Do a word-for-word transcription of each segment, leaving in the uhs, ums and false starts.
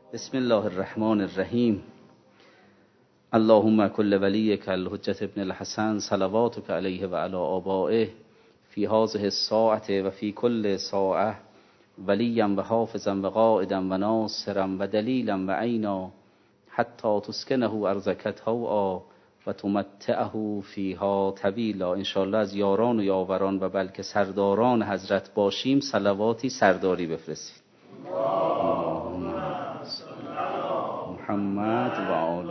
بسم الله الرحمن الرحیم. اللهم كل وليك الحجة ابن الحسن صلواتك عليه وعلى آبائه في هذه الساعة وفي كل ساعة وليا وحافظا وقائدا وناصرا ودليلا وعينا حتى تسكنه أرضك طوعا وتمتعه فيها طویلا. انشاءالله از یاران و یاوران و بلکه سرداران حضرت باشیم صلواتی سرداری بفرستید. محمد و آل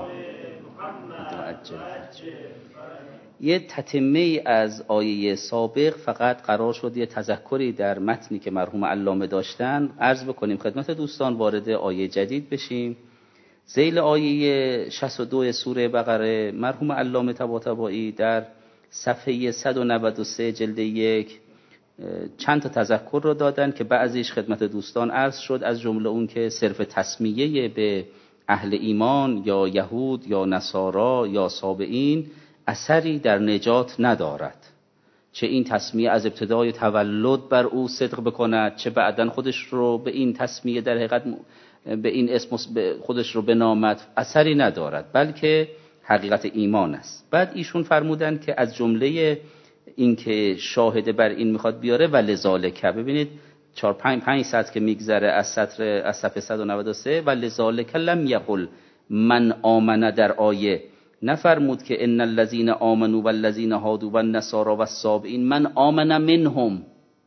محمد و عجل فرج. یه تتمه از آیه سابق فقط قرار شد یه تذکری در متنی که مرحوم علامه داشتن عرض بکنیم خدمت دوستان، وارد آیه جدید بشیم. ذیل آیه شصت و دو سوره بقره مرحوم علامه طباطبایی در صفحه صد و نود و سه جلد یک چند تا تذکر رو دادن که بعضیش خدمت دوستان عرض شد، از جمله اون که صرف تسمیه به اهل ایمان یا یهود یا نصارا یا سابعین اثری در نجات ندارد، چه این تسمیه از ابتدای تولد بر او صدق بکند، چه بعداً خودش رو به این تسمیه در حقیقت به این اسم خودش رو بنامد، اثری ندارد، بلکه حقیقت ایمان است. بعد ایشون فرمودن که از جمله این که شاهد بر این میخواد بیاره و لذالک، ببینید چهار پنج پنج سطر که میگذره از سطر از صفحه صد و نود و سه و لذالک لم یقل من آمن در آیه، نفرمود که ان الذين آمنوا والذين هادوا والنصارى والصابئین من آمن منهم.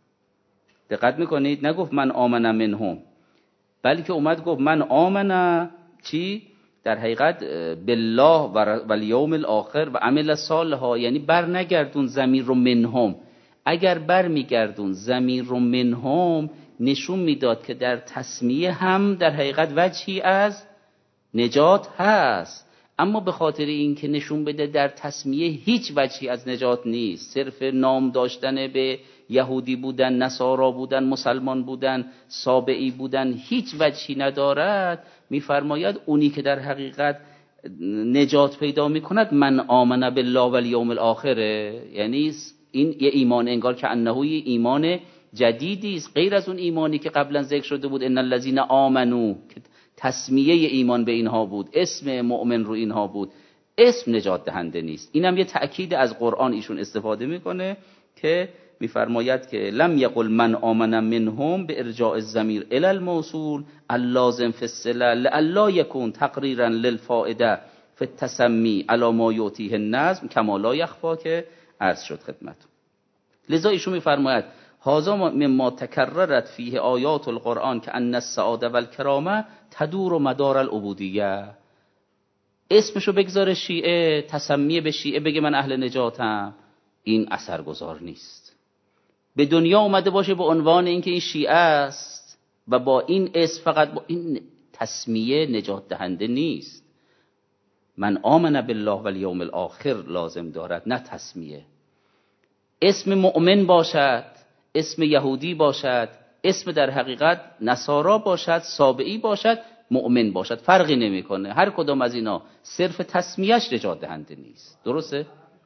دقت میکنید نگفت من آمن منهم، بلکه اومد گفت من آمن چی؟ در حقیقت بالله و الیوم الاخر و عمل صالحا، یعنی بر نگردون ضمیر رو منهم. اگر بر میگردون ضمیر رو منهم نشون میداد که در تسمیه هم در حقیقت وجهی از نجات هست، اما به خاطر این که نشون بده در تسمیه هیچ وجهی از نجات نیست، صرف نام داشتن به یهودی بودن، نصارا بودن، مسلمان بودن، سابعی بودن هیچ وجهی ندارد، میفرماید اونی که در حقیقت نجات پیدا میکند من آمن بالله و الیوم الاخره، یعنی این یه ایمان انگار که انه ایمان جدیدی است غیر از اون ایمانی که قبلا ذکر شده بود ان الذين آمنوا که تسمیه ایمان به اینها بود، اسم مؤمن رو اینها بود، اسم نجات دهنده نیست. اینم یه تأکید از قرآن ایشون استفاده میکنه که میفرماید که لم یقل من آمن منهم به ارجاع الضمیر الی الموصول اللازم فی الصله لالا یکون تقریرا للفائده فی التسمی علی ما یعطیه النظم کما لا یخفی که عرض شد خدمتتون. لذا ایشون میفرماید هذا مما تکررت فیه آیات القرآن که ان السعاده والکرامه تدور مدار العبودیه. اسمشو بگذاره شیعه، تسمیه به شیعه بگه من اهل نجاتم، این اثرگذار نیست. به دنیا اومده باشه به عنوان اینکه این شیعه است و با این اسم فقط با این تسمیه نجات دهنده نیست. من آمن بالله و الیوم الاخر لازم دارد، نه تسمیه. اسم مؤمن باشد، اسم یهودی باشد، اسم در حقیقت نصارا باشد، سابعی باشد، مؤمن باشد، فرقی نمیکنه. هر کدام از اینا صرف تسمیهش نجات دهنده نیست. درسته؟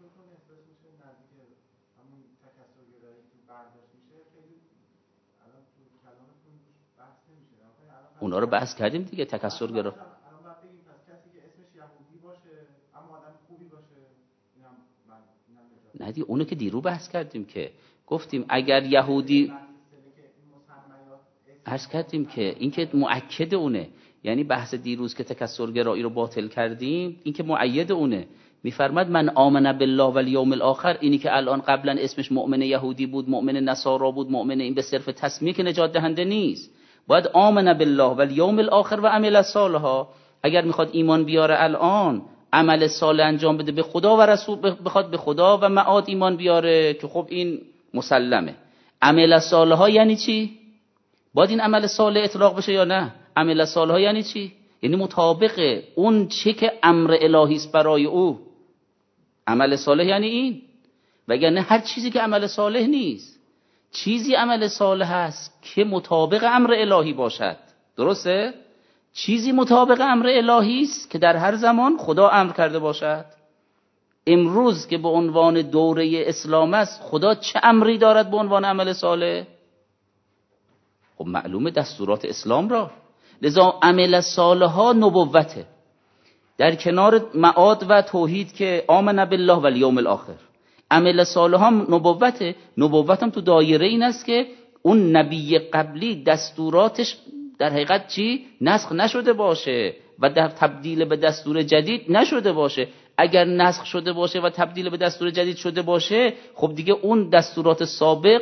اونا رو بحث کردیم دیگه. تکثرگرا نه دیگه، اونو که دیرو بحث کردیم که گفتیم اگر یهودی عرض کردیم که این که مؤکد اونه، یعنی بحث دیروز که تکثرگرایی رو باطل کردیم این که مؤید اونه. میفرماد من آمن بالله و الیوم الاخر، اینی که الان قبلا اسمش مؤمن یهودی بود، مؤمن نصارا بود، مؤمن این به صرف تسمیه که نجات دهنده نیست. باید آمن بالله و الیوم الاخر و عمل صالحا. اگر میخواد ایمان بیاره الان عمل صالح انجام بده، به خدا و رسول بخواد به خدا و معاد ایمان بیاره که خب این مسلمه. عمل صالحا یعنی چی؟ باید این عمل صالح اطلاق بشه یا نه؟ عمل صالحا یعنی چی؟ یعنی مطابق اون چه که امر الهی است برای او. عمل صالح یعنی این، وگرنه هر چیزی که عمل صالح نیست. چیزی عمل صالح است که مطابق امر الهی باشد. درسته؟ چیزی مطابق امر الهی است که در هر زمان خدا امر کرده باشد. امروز که به عنوان دوره اسلام است، خدا چه امری دارد به عنوان عمل صالح؟ خب معلومه دستورات اسلام را. لذا عمل صالحا نبوته، در کنار معاد و توحید که آمن بالله و الیوم الاخر. عمل صالحا نبوته. نبوتم تو دایره این است که اون نبی قبلی دستوراتش در حقیقت چی؟ نسخ نشده باشه و در تبدیل به دستور جدید نشده باشه. اگر نسخ شده باشه و تبدیل به دستور جدید شده باشه، خب دیگه اون دستورات سابق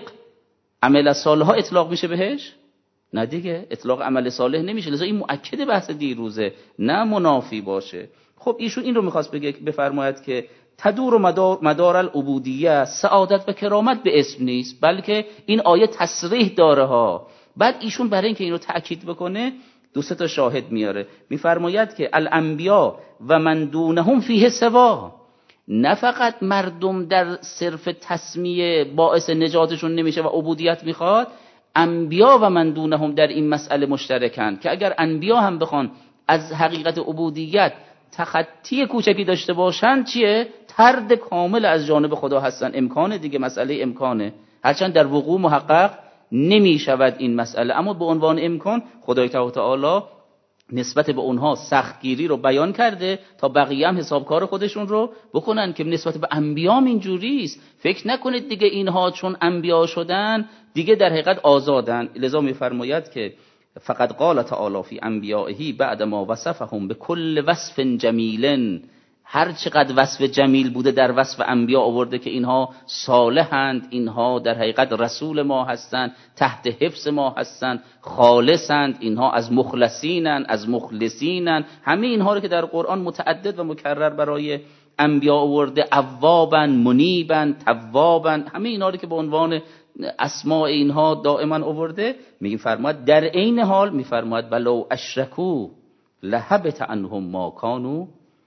عمل صالحا اطلاق میشه بهش؟ نه دیگه، اطلاق عمل صالح نمیشه. لذا این مؤکد بحث دیروزه، نه منافی باشه. خب ایشون این رو میخواست بگه، بفرماید که تدور مدار, مدار العبودیه، سعادت و کرامت به اسم نیست، بلکه این آیه تصریح داره ها. بعد ایشون برای اینکه اینو تأکید بکنه دو سه تا شاهد میاره، میفرماید که الانبیا و من دونهم فیه سوا، نه فقط مردم در صرف تسمیه باعث نجاتشون نمیشه و عبودیت میخواد، انبیا و من دونهم در این مسئله مشترکن که اگر انبیا هم بخوان از حقیقت عبودیت تخطی کوچکی داشته باشن چیه؟ طرد کامل از جانب خدا هستن. امکانه دیگه، مسئله امکانه، هرچند در وقوع محقق نمی شود این مسئله، اما به عنوان امکان خدای تعالی نسبت به اونها سختگیری رو بیان کرده تا بقیه هم حسابکار خودشون رو بکنن که نسبت به انبیام اینجوری است. فکر نکنید دیگه اینها چون انبیا شدن دیگه در حقیقت آزادن. لذا میفرماید که فقط قال تعالی فی انبیائه بعد ما وصفهم بكل وصف جمیل، هر چقدر وصف جمیل بوده در وصف انبیا آورده که اینها صالحند، اینها در حقیقت رسول ما هستند، تحت حفظ ما هستند، خالصند، اینها از مخلصینند، از مخلصینند. همه اینها رو که در قرآن متعدد و مکرر برای انبیا آورده، اوابن، منیبن، توابن، همه اینها رو که به عنوان اسماء اینها دائما آورده، میگه فرماد در عین حال میفرماد ولو اشرکو لهبط عنهم ما کانوا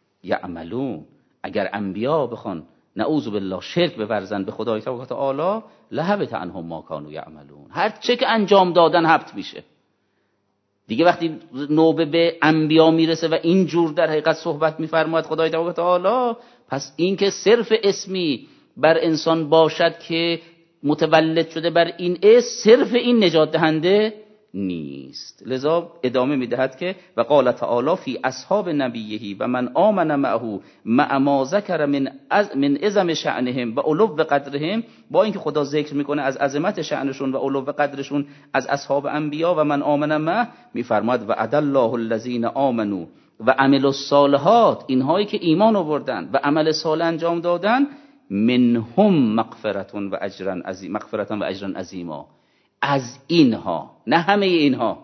یعملون، اگر انبیا بخوان نعوذ بالله شرک بورزن به خدای تعالی، لهبط عنهم ما کانوا یعملون، هر چه که انجام دادن حبط میشه. دیگه وقتی نوبه به انبیا میرسه و اینجور در حقیقت صحبت میفرماید خدای تعالی، پس این که صرف اسمی بر انسان باشد که متولد شده بر این اسم، صرف این نجات دهنده نیست. لذا ادامه میدهد که و قال تعالی فی اصحاب نبیه و من آمن معه مع ما ذکر من از من عظم شأنهم و علو قدرهم، با اینکه خدا ذکر میکنه از عظمت شأنشون و علو قدرشون از اصحاب انبیا و من آمن معه، میفرماد و عد الله الذین آمنوا و عملوا الصالحات، اینهایی که ایمان آوردن و عمل صالح انجام دادن، منهم مغفرة و اجرا عظیم، مغفرة و اجرا عظیما، از اینها، نه همه اینها،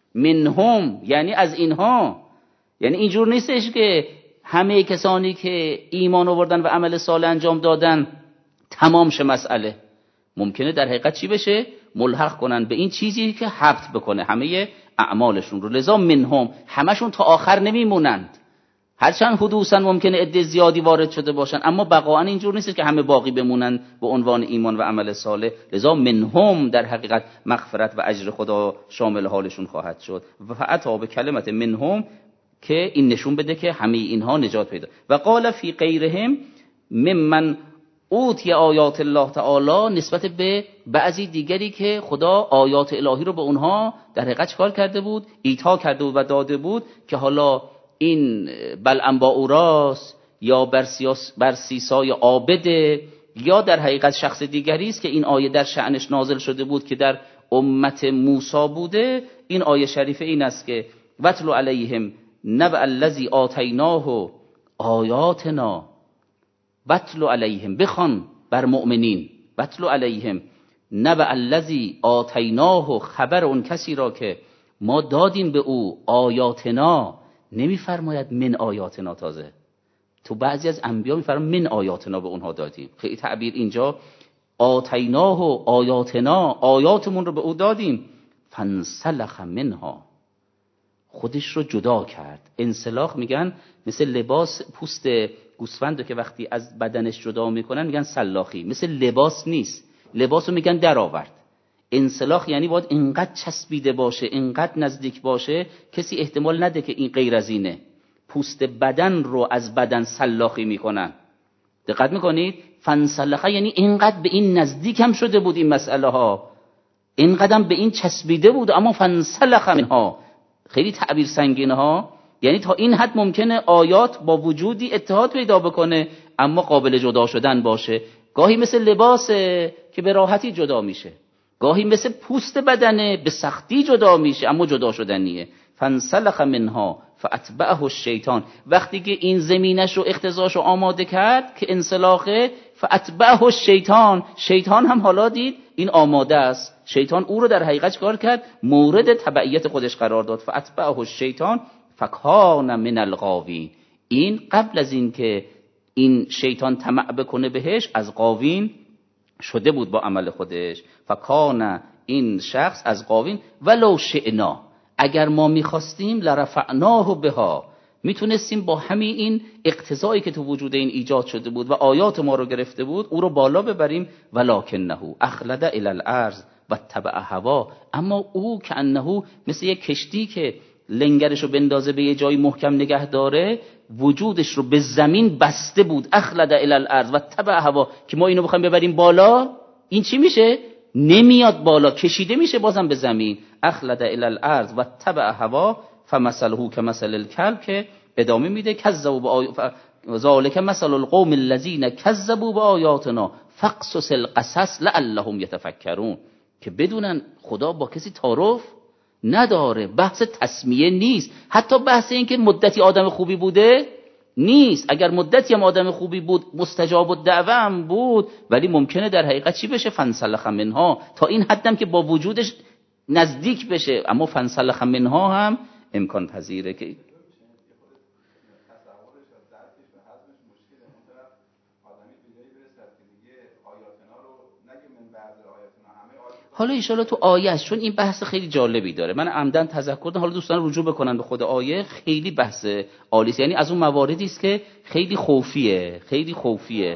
منهم یعنی از اینها. یعنی اینجور نیستش که همه کسانی که ایمان آوردن و عمل صالح انجام دادن تمام شه مسئله. ممکنه در حقیقت چی بشه؟ ملحق کنن به این چیزی که حبط بکنه همه اعمالشون رو. لذا منهم، همشون تا آخر نمیمونند، هرچند حدوثا ممکنه عده زیادی وارد شده باشن، اما بقاءً اینجور نیست که همه باقی بمونن به عنوان ایمان و عمل صالح. لذا منهم در حقیقت مغفرت و اجر خدا شامل حالشون خواهد شد. و فعطا به کلمت منهم که این نشون بده که همه اینها نجات پیدا. و قال فی غیرهم ممن اوتی آیات الله تعالی، نسبت به بعضی دیگری که خدا آیات الهی رو به اونها در حقیقت چکار کرده بود؟ ایتا کرده بود و داده بود، که حالا این بلعم با اوراس یا برسیسای عابده یا در حقیقت شخص دیگری است که این آیه در شأنش نازل شده بود که در امت موسی بوده. این آیه شریفه این است که وَاتْلُ عَلَیْهِمْ نَبَأَ الَّذِی آتَیْنَاهُ آیاتنا، وَاتْلُ عَلَیْهِمْ، بخوان بر مؤمنین، وَاتْلُ عَلَیْهِمْ نَبَأَ الَّذِی آتَیْنَاهُ، خبر اون کسی را که ما دادیم به او آیاتنا. نمیفرماید من آیاتنا، تازه تو بعضی از انبیا میفرماید من آیاتنا به اونها دادیم. خیلی تعبیر اینجا آتیناه و آیاتنا، آیاتمون رو به او دادیم. فانسلخ منها، خودش رو جدا کرد. انسلاخ میگن مثل لباس پوست گوسفند که وقتی از بدنش جدا میکنن میگن سلاخی، مثل لباس نیست، لباس رو میگن در آورد. انسلاخ یعنی باید اینقدر چسبیده باشه، اینقدر نزدیک باشه کسی احتمال نده که این غیر از اینه. پوست بدن رو از بدن سلاخی میکنن. دقت میکنید؟ فانسلخه یعنی اینقدر به این نزدیک هم شده بود این مسئله ها، اینقدر به این چسبیده بود، اما فانسلخ منها، خیلی تعبیر سنگینه ها. یعنی تا این حد ممکنه آیات با وجودی اتحاد پیدا بکنه اما قابل جدا شدن باشه. گاهی مثل لباسه که به راحتی جدا میشه، گاهی مثل پوست بدنه به سختی جدا میشه اما جدا شدنیه. فانسلخ منها فاتبعه الشیطان، وقتی که این زمینش رو اختزاش رو آماده کرد که انسلاخه، فاتبعه الشیطان، شیطان هم حالا دید این آماده است، شیطان او رو در حقیقت کار کرد مورد تبعیت خودش قرار داد. فاتبعه الشیطان فکان من الغاوین، این قبل از این که این شیطان طمع بکنه بهش از غاوین شده بود با عمل خودش. فکان این شخص از غاوین. ولو شئنا، اگر ما میخواستیم لرفعناه بها، میتونستیم با همین این اقتضایی که تو وجود این ایجاد شده بود و آیات ما رو گرفته بود او رو بالا ببریم. ولکنه اخلد الی الارض و تبع هوا، اما او کانه مثل یک کشتی که لنگرش رو بندازه به یه جای محکم نگه داره، وجودش رو به زمین بسته بود. اخلد الی الارض و تبع هوا، که ما اینو بخوایم ببریم بالا این چی میشه؟ نمیاد بالا، کشیده میشه بازم به زمین. اخلد الی الارض و تبع هوا فمثله کمثل الکلب، که ادامه میده کذبوا بآیات ذالک مثل القوم الذین کذبوا بآیاتنا فقصص القصص لعلهم یتفکرون، که بدونن خدا با کسی تعارف نداره. بحث تسمیه نیست، حتی بحث این که مدتی آدم خوبی بوده نیست. اگر مدتی هم آدم خوبی بود مستجاب الدعوه هم بود، ولی ممکنه در حقیقت چی بشه؟ فانسلخ منها، تا این حدم که با وجودش نزدیک بشه، اما فانسلخ منها هم امکان پذیره که حالا ایشالا تو آیه است، چون این بحث خیلی جالبی داره. من عمدن تذکر دادم، حالا دوستان رجوع بکنن به خود آیه، خیلی بحث عالی است. یعنی از اون مواردی است که خیلی خوفیه، خیلی خوفیه.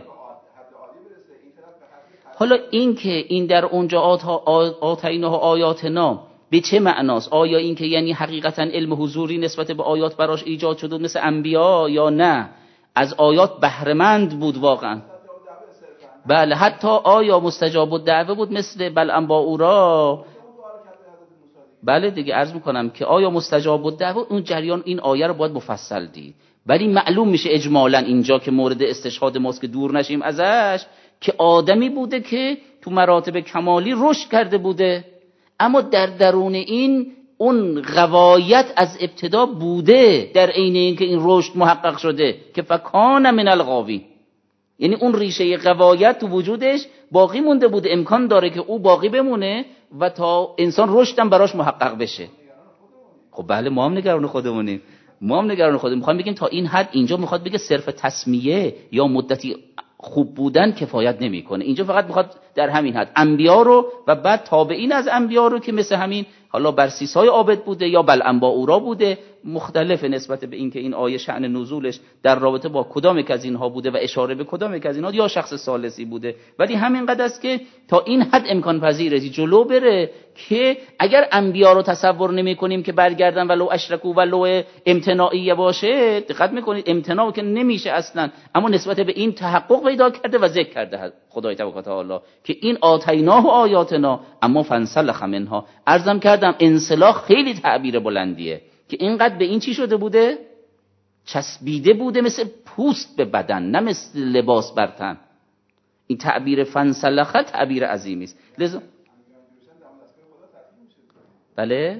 حالا این که این در اونجا آتیناه آیاتنا به چه معناست؟ آیا این که یعنی حقیقتا علم حضوری نسبت به آیات براش ایجاد شده مثل انبیا، یا نه از آیات بهره‌مند بود واقعا؟ بله، حتی آیا مستجاب الدعوه بود مثل بلعم با اورا؟ بله دیگه، عرض میکنم که آیا مستجاب الدعوه، اون جریان این آیه رو باید مفصل دید. ولی معلوم میشه اجمالا اینجا که مورد استشهاد ماست که دور نشیم ازش، که آدمی بوده که تو مراتب کمالی رشد کرده بوده، اما در درون این اون غوایت از ابتدا بوده، در عین اینکه این رشد محقق شده که فکان من الغاوین، یعنی اون ریشه غوایت تو وجودش باقی مونده بوده. امکان داره که او باقی بمونه و تا انسان رشدم براش محقق بشه. خب بله، ما هم نگران خودمونیم، ما هم نگران خودمون. میخوایم بگیم تا این حد، اینجا میخواد بگه صرف تسمیه یا مدتی خوب بودن کفایت نمیکنه. اینجا فقط میخواد در همین حد انبیا رو و بعد تابعین از انبیا رو که مثل همین حالا برسیسای عابد بوده یا بلعم با اورا بوده، مختلف نسبت به اینکه این آیه شأن نزولش در رابطه با کدام یک از اینها بوده و اشاره به کدام یک از اینها، یا شخص ثالثی بوده. ولی همین قدر است که تا این حد امکان پذیره جلو بره که اگر انبیا رو تصور نمی کنیم که برگردن ولو اشرکو ولو امتناعیه باشه، دقت میکنید امتناع که نمیشه اصلا، اما نسبت به این تحقق پیدا کرده و ذکر کرده خدای تبارک و تعالی که این آتیناه و آیاتنا اما فانسلخ منها. عرضم کردم انسلاخ خیلی تعبیر بلندیه که اینقدر به این چی شده بوده؟ چسبیده بوده مثل پوست به بدن، نه مثل لباس بر تن. این تعبیر فانسلخ تعبیر عظیمی است. لذا بله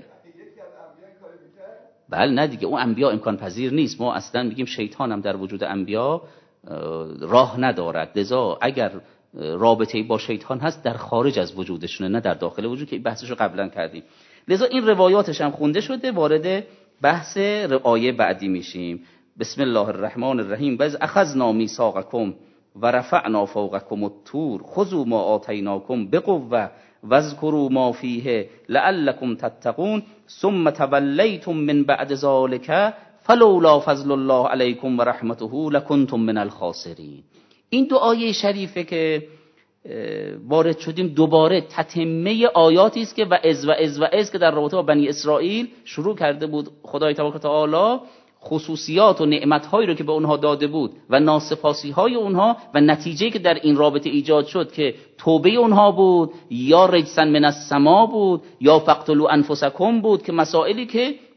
بله نه دیگه، اون انبیا امکان پذیر نیست. ما اصلا میگیم شیطان هم در وجود انبیا راه ندارد. لذا اگر رابطه‌ای با شیطان هست در خارج از وجودشونه، نه در داخل وجود، که این بحثش رو قبلا کردیم. لذا این روایاتش هم خونده شده. وارد بحث آیه بعدی میشیم. بسم الله الرحمن الرحیم. بز اخذنا میثاقکم و رفعنا فوقکم الطور خذوا ما آتیناکم بقوة واذکروا ما فیه لعلکم تتقون ثم تولیتم من بعد ذلک فلولا فضل الله علیکم و رحمته لکنتم من الخاسرین. این دو آیه شریفه که وارد شدیم دوباره تتمه آیاتی است که و از و از و از که در رابطه با بنی اسرائیل شروع کرده بود خدای تبارک و تعالی، خصوصیات و نعمت‌هایی رو که به اونها داده بود و ناسپاسی‌های اونها و نتیجه‌ای که در این رابطه ایجاد شد که توبه اونها بود یا رجسن من السما بود یا فقتلوا انفسکم بود، که مسائلی که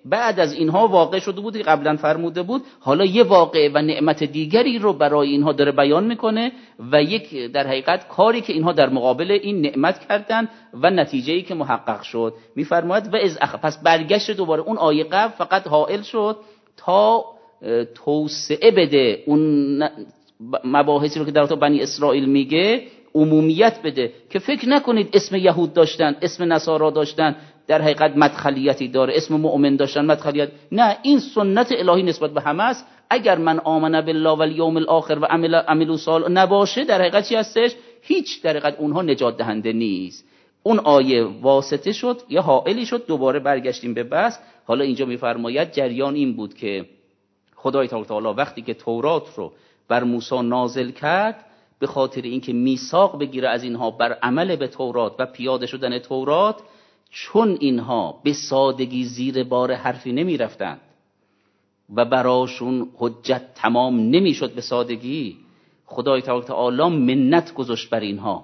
بعد از اینها واقع شده بود که قبلا فرموده بود، حالا یه واقع و نعمت دیگری رو برای اینها داره بیان میکنه و یک در حقیقت کاری که اینها در مقابل این نعمت کردن و نتیجه‌ای که محقق شد. میفرماید و از اخ... پس برگشت دوباره اون آیه قبل فقط حائل شد تا توسعه بده اون مباحثی رو که در تو بنی اسرائیل میگه، عمومیت بده که فکر نکنید اسم یهود داشتن، اسم نصارا داشتن در حقیقت مدخلیتی داره، اسم مؤمن داشتن مدخلیت، نه، این سنت الهی نسبت به همه است. اگر من آمن بالله و الیوم الاخر و عمل عملوا صالحا نباشه، در حقیقت چی هستش؟ هیچ، در حقیقت اونها نجات دهنده نیست. اون آیه واسطه شد یا حائلی شد، دوباره برگشتیم به بحث. حالا اینجا میفرماید جریان این بود که خدای تعالی وقتی که تورات رو بر موسی نازل کرد، به خاطر اینکه میثاق بگیره از اینها بر عمل به تورات و پیاده شدن تورات، چون اینها به سادگی زیر بار حرفی نمی رفتند و براشون حجت تمام نمی شد به سادگی، خدای تعالی منت گذاشت بر اینها،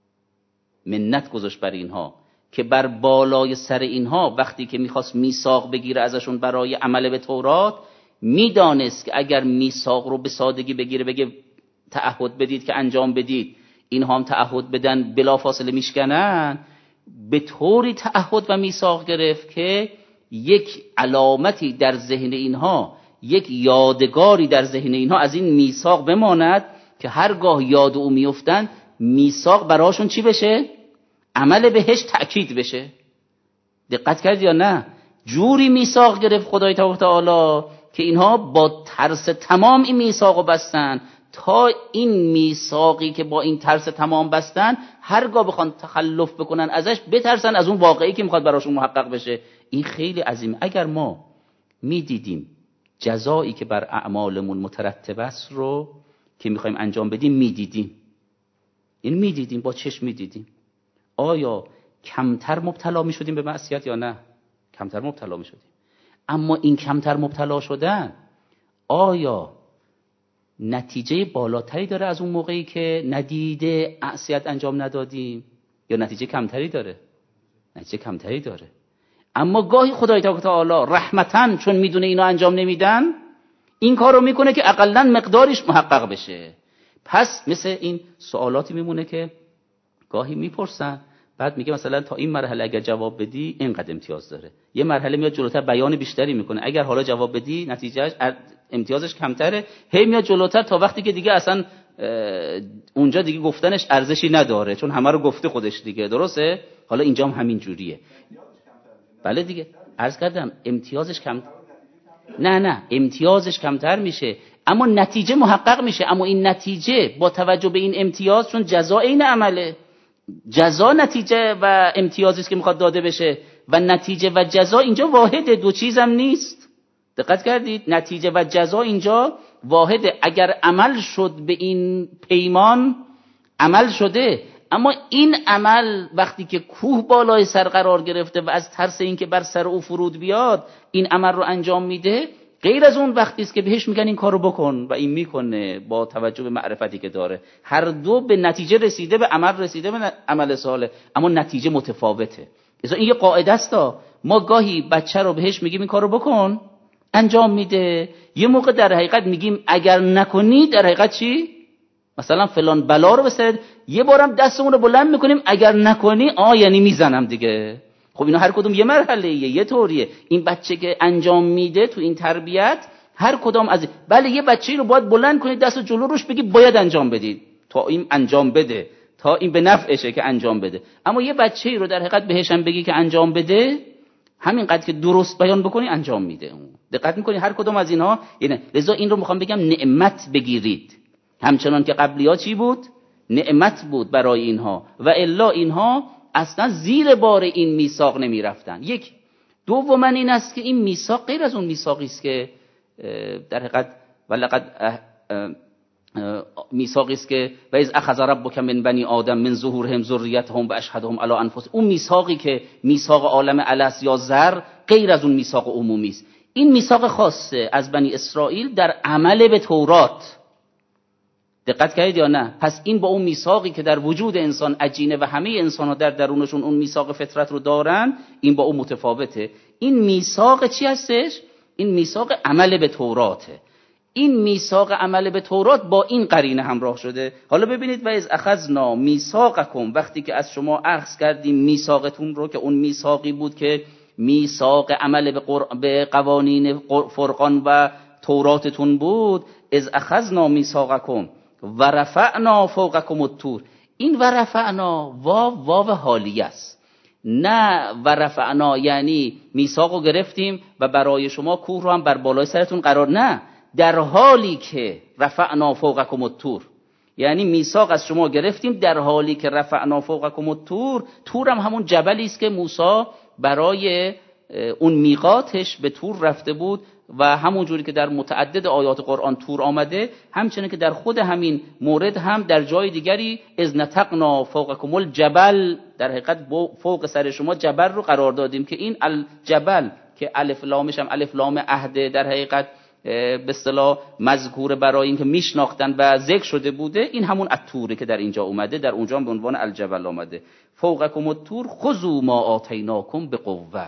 منت گذاشت بر اینها که بر بالای سر اینها وقتی که میخواست میثاق بگیره ازشون برای عمل به تورات، میدانست که اگر میثاق رو به سادگی بگیره بگه تعهد بدید که انجام بدید، اینها هم تعهد بدن بلافاصله میشکنن، به طوری تعهد و میثاق گرفت که یک علامتی در ذهن اینها، یک یادگاری در ذهن اینها از این میثاق بماند که هرگاه یاد او میافتند میثاق براشون چی بشه؟ عمل بهش تأکید بشه. دقت کرد یا نه؟ جوری میثاق گرفت خدای تعالی که اینها با ترس تمام این میثاقو بستن، تا این میثاقی که با این ترس تمام بستن هرگاه بخوان تخلف بکنن ازش بترسن از اون واقعی که میخواد براشون محقق بشه. این خیلی عظیمه. اگر ما میدیدیم جزایی که بر اعمالمون مترتب است رو که میخوایم انجام بدیم میدیدیم، این میدیدیم، با چشم میدیدیم، آیا کمتر مبتلا میشدیم به معصیت یا نه؟ کمتر مبتلا میشدیم. اما این کمتر مبتلا شدن آیا نتیجه بالاتری داره از اون موقعی که ندیده معصیت انجام ندادیم، یا نتیجه کمتری داره؟ نتیجه کمتری داره. اما گاهی خدای تعالی رحمتاً چون میدونه اینو انجام نمیدن، این کارو میکنه که اقلاً مقدارش محقق بشه. پس مثل این سوالاتی میمونه که گاهی میپرسن، بعد میگه مثلا تا این مرحله اگر جواب بدی اینقدر امتیاز داره. یه مرحله میاد جلوتر بیان بیشتری میکنه، اگر حالا جواب بدی نتیجهش امتیازش کمتره. هی میاد جلوتر تا وقتی که دیگه اصلا اونجا دیگه گفتنش ارزشی نداره، چون همه رو گفته خودش دیگه. درسته؟ حالا اینجا هم همین جوریه. بله دیگه عرض کردم امتیازش کم نه نه امتیازش کمتر میشه، اما نتیجه محقق میشه. اما این نتیجه با توجه به این امتیاز، چون جزا این عمله، جزا نتیجه و امتیازی است که میخواد داده بشه، و نتیجه و جزا اینجا واحده، دو چیزم نیست. دقت کردید؟ نتیجه و جزا اینجا واحده. اگر عمل شد به این پیمان، عمل شده، اما این عمل وقتی که کوه بالای سر قرار گرفته و از ترس اینکه بر سر او فرود بیاد این عمل رو انجام میده، غیر از اون وقتی است که بهش میگن این کارو بکن و این میکنه با توجه به معرفتی که داره. هر دو به نتیجه رسیده، به عمل رسیده، به عمل صالح، اما نتیجه متفاوته. مثلا این یه قاعده است، ما گاهی بچه رو بهش میگیم این کارو بکن، انجام میده. یه موقع در حقیقت میگیم اگر نکنی، در حقیقت چی؟ مثلا فلان بلا رو بسرد، یه بارم دستمون رو بلند میکنیم اگر نکنی آ یعنی میزنم دیگه. خب اینا هر کدوم یه مرحله ایه، یه طوریه. این بچه که انجام میده تو این تربیت، هر کدام از بله یه بچه‌ای رو باید بلند کنید دست جلو روش بگی باید انجام بدید تا این انجام بده، تا این به نفعشه که انجام بده. اما یه بچه‌ای رو در حقیقت بهش هم بگی که انجام بده، همینقدر که درست بیان بکنی انجام میده. دقت میکنی هر کدوم از اینها، یعنی لذا این رو میخوام بگم نعمت بگیرید، همچنان که قبلی‌ها چی بود؟ نعمت بود برای اینها، و الا اینها اصلا زیر بار این میثاق نمی رفتن. یک دوما این است که این میثاق غیر از اون میثاقی است که در حقیقت ولقد میثاقی است که و اذ اخذ ربک من بنی آدم من ظهورهم ذریتهم و اشهدهم علی انفسهم، اون میثاقی که میثاق عالم الست یا ذر غیر از اون میثاق عمومی است. این میثاق خاصه از بنی اسرائیل در عمل به تورات. دقت کردید یا نه؟ پس این با اون میثاقی که در وجود انسان عجینه و همه انسان‌ها در درونشون اون میثاق فطرت رو دارن، این با اون متفاوته. این میثاق چی هستش؟ این میثاق عمل به توراته. این میثاق عمل به تورات با این قرینه همراه شده. حالا ببینید و از اخذنا میثاقکم، وقتی که از شما اخذ کردیم میثاقتون رو، که اون میثاقی بود که میثاق عمل به, قر... به قوانین فرقان و توراتتون بود. از اخذنا میثاقکم و رفعنا فوقکم الطور. این و رفعنا واو واو حالیه است، نه و رفعنا یعنی میثاقو گرفتیم و برای شما کوه رو هم بر بالای سرتون قرار، نه، در حالی که رفعنا فوقکم الطور، یعنی میثاق از شما گرفتیم در حالی که رفعنا فوقکم الطور. طور هم همون جبلی است که موسی برای اون میقاتش به طور رفته بود و همون جوری که در متعدد آیات قرآن طور آمده، همچنین که در خود همین مورد هم در جای دیگری از نطقنا فوقکم الجبل، در حقیقت فوق سر شما جبل رو قرار دادیم که این الجبل که الف لامش هم الف لام عهد در حقیقت به اصطلاح مذکور برای اینکه میشناختن و ذکر شده بوده، این همون الطوره که در اینجا اومده، در اونجا هم به عنوان الجبل آمده. فوقکم الطور خذوا ما آتیناکم بقوه.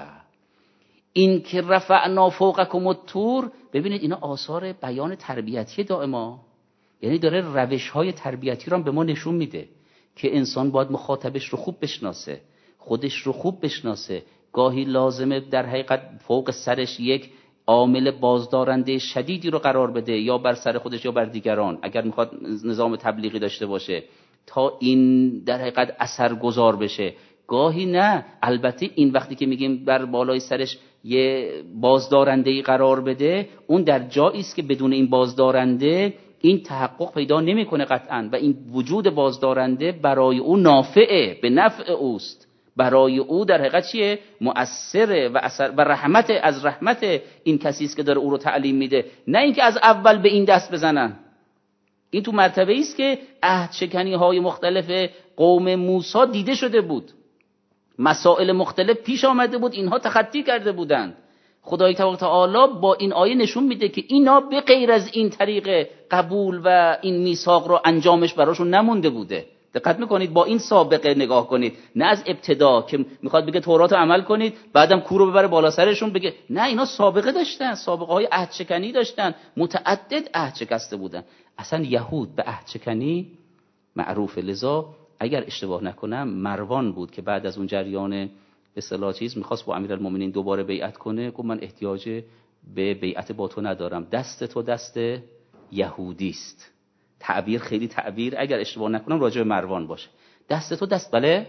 این که رفعنا فوقکم الطور، ببینید اینا آثار بیان تربیتی دائما، یعنی داره روش های تربیتی رو هم به ما نشون میده که انسان باید مخاطبش رو خوب بشناسه، خودش رو خوب بشناسه. گاهی لازمه در حقیقت فوق سرش یک عامل بازدارنده شدیدی رو قرار بده، یا بر سر خودش یا بر دیگران، اگر میخواد نظام تبلیغی داشته باشه، تا این در حقیقت اثرگذار بشه. گاهی نه. البته این وقتی که میگیم بر بالای سرش یه بازدارنده‌ای قرار بده، اون در جایی است که بدون این بازدارنده این تحقق پیدا نمیکنه قطعاً، و این وجود بازدارنده برای او نافعه، به نفع اوست، برای او در حقیقت چیه؟ مؤثره و اثر و رحمت از رحمت این کسی است که داره او رو تعلیم میده، نه اینکه از اول به این دست بزنن. این تو مرتبه است که عهد شکنی های مختلف قوم موسی دیده شده بود، مسائل مختلف پیش آمده بود، اینها تخطی کرده بودند. خدای تبارک و تعالی با این آیه نشون میده که اینا به غیر از این طریق قبول و این میثاق رو انجامش براشون نمونده بوده. دقت میکنید؟ با این سابقه نگاه کنید، نه از ابتدا که میخواد بگه تورات رو عمل کنید بعدم کور رو ببره بالا سرشون بگه نه، اینا سابقه داشتن، سابقه های عهد شکنی داشتن، متعدد عهد شکسته بودن. اصلا یهود به عهد شکنی معروف. لذا اگر اشتباه نکنم مروان بود که بعد از اون جریان به اصطلاح چیز میخواست با امیرالمومنین دوباره بیعت کنه، گفت من احتیاج به بیعت با تو ندارم، دست تو دست یهودی است. تعبیر خیلی تعبیر اگر اشتباه نکنم راجع به مروان باشه، دست تو دست، بله